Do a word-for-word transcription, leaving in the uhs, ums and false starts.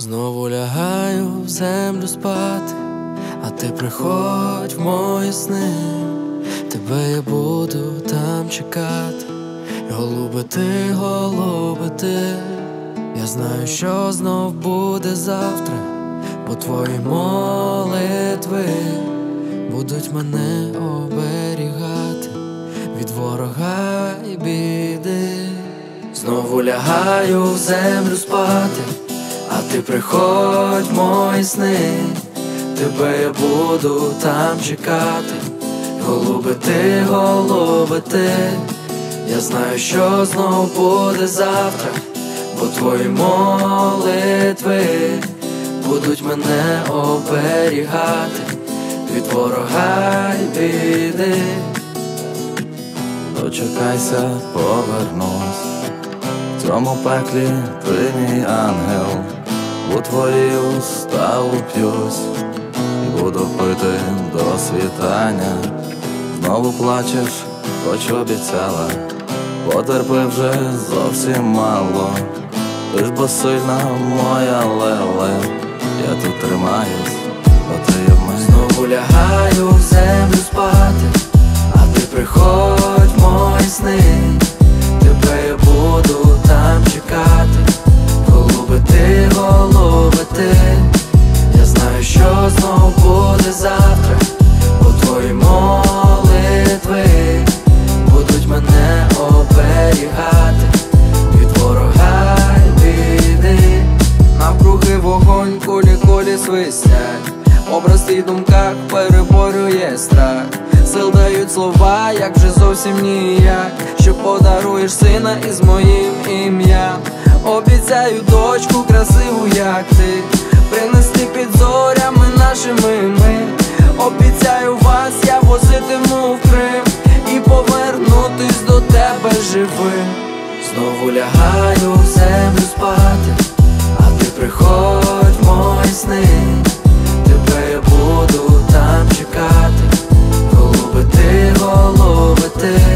Знову лягаю в землю спати, а ти приходь в мої сни. Тебе я буду там чекати, голуби ти, голуби ти. Я знаю, що знов буде завтра, бо твої молитви будуть мене оберігати від ворога і біди. Знову лягаю в землю спати, а ти приходь в мої сни. Тебе я буду там чекати, голуби ти, голуби ти. Я знаю, що знов буде завтра, бо твої молитви будуть мене оберігати від ворога й біди. Дочекайся, повернусь, в цьому пеклі ти мій ангел. У твої уста уп'юсь і буду пити до світання. Знову плачеш, хоч обіцяла, потерпи вже зовсім мало. Ти ж бо сильна моя леле, я тут тримаюсь, бо ти є в мене. Знову лягаю в землю спати, а ти приходь в мої сни. Тебе я буду там чекати, голуби ти, голуби ти. Я знаю, що знов буде завтра, бо твої молитви будуть мене оберігати від ворога й біди. Навкруги вогонь, кулі кулі свистять, образ в твій думках переборює страх. Сил дають слова, як вже зовсім ніяк, що подаруєш сина із моїм ім'ям. Обіцяю дочку красиву, як ти, принести під зорями нашими ми. Обіцяю вас я возитиму в Крим і повернутись до тебе живим. Знову лягаю в землю спати, а ти приходь в мої сни. Тебе я буду там чекати, голуби ти, голуби ти.